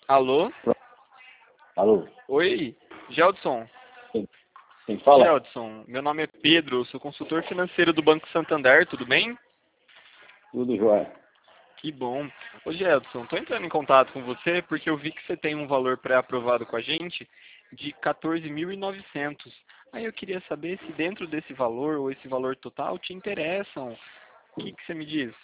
Alô? Alô? Oi, Geldson. Quem fala? Geldson, meu nome é Pedro, eu sou consultor financeiro do Banco Santander, tudo bem? Tudo jóia. Que bom. Ô Geldson, estou entrando em contato com você porque eu vi que você tem um valor pré-aprovado com a gente de 14.900. Aí eu queria saber se dentro desse valor ou esse valor total te interessam. O que você me diz?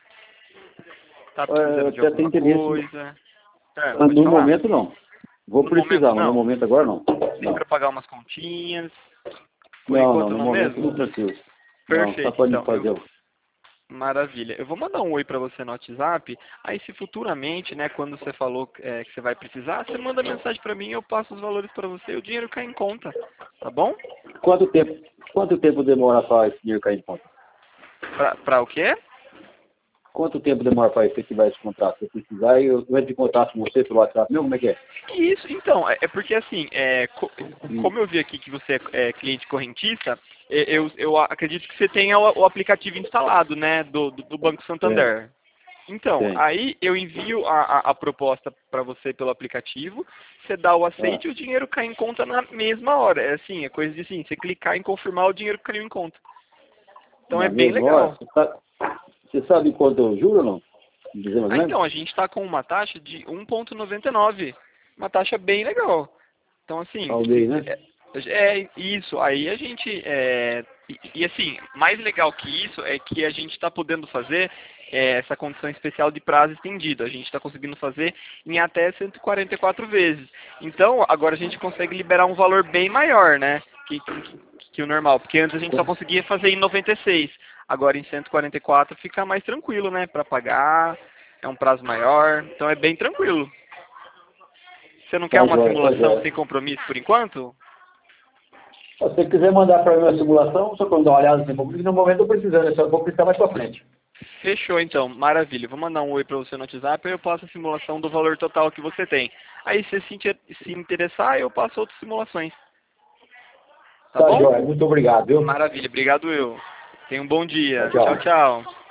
Tá precisando de Até tem alguma interesse. coisa? Pode No falar. momento não. Vou No momento precisar, mas no não. momento agora não. Nem Não, para pagar umas continhas. Por não, enquanto no não momento mesmo? não preciso. Não, só Perfeito, para me então. fazer. Maravilha. Eu vou mandar um oi para você no WhatsApp. Aí, se futuramente, né, quando você falou que você vai precisar, você manda mensagem para mim, eu passo os valores para você e o dinheiro cai em conta. Tá bom? Quanto tempo demora para esse dinheiro cair em conta? Pra o quê? Quanto tempo demora para efetivar esse contrato? Se eu precisar, eu entro em contato com você pelo WhatsApp mesmo, como é que é? Isso, então, é porque assim, Hum, como eu vi aqui que você é cliente correntista, eu acredito que você tenha o aplicativo instalado, né, do Banco Tem, Santander. Então, tem. aí eu envio a proposta para você pelo aplicativo, você dá o Ah, aceite e o dinheiro cai em conta na mesma hora. É assim, é coisa de assim, você clicar em confirmar, o dinheiro caiu em conta. Então é na bem mesma hora? legal. Você sabe quanto eu juro ou não? Me dizer mais ou Ah, menos? então, a gente está com uma taxa de 1,99. Uma taxa bem legal. Então, assim, Ao mês, né? é isso. Aí a gente. Assim, mais legal que isso é que a gente está podendo fazer essa condição especial de prazo estendido. A gente está conseguindo fazer em até 144 vezes. Então, agora a gente consegue liberar um valor bem maior, né? Que o normal. Porque antes a gente só conseguia fazer em 96. Agora em 144 fica mais tranquilo, né? Para pagar. É um prazo maior. Então é bem tranquilo. Você não quer Tá uma jóia, tá simulação jóia. sem compromisso por enquanto? Se você quiser mandar para mim a simulação, só quando dar uma olhada assim, porque no momento eu estou precisando, eu só vou precisar mais para frente. Fechou então, maravilha. Vou mandar um oi para você no WhatsApp e eu passo a simulação do valor total que você tem. Aí se você se interessar, eu passo outras simulações. Tá Tá bom? jóia, muito obrigado, viu? Maravilha, obrigado eu. Tenha um bom Tchau, dia. Tchau, tchau. tchau.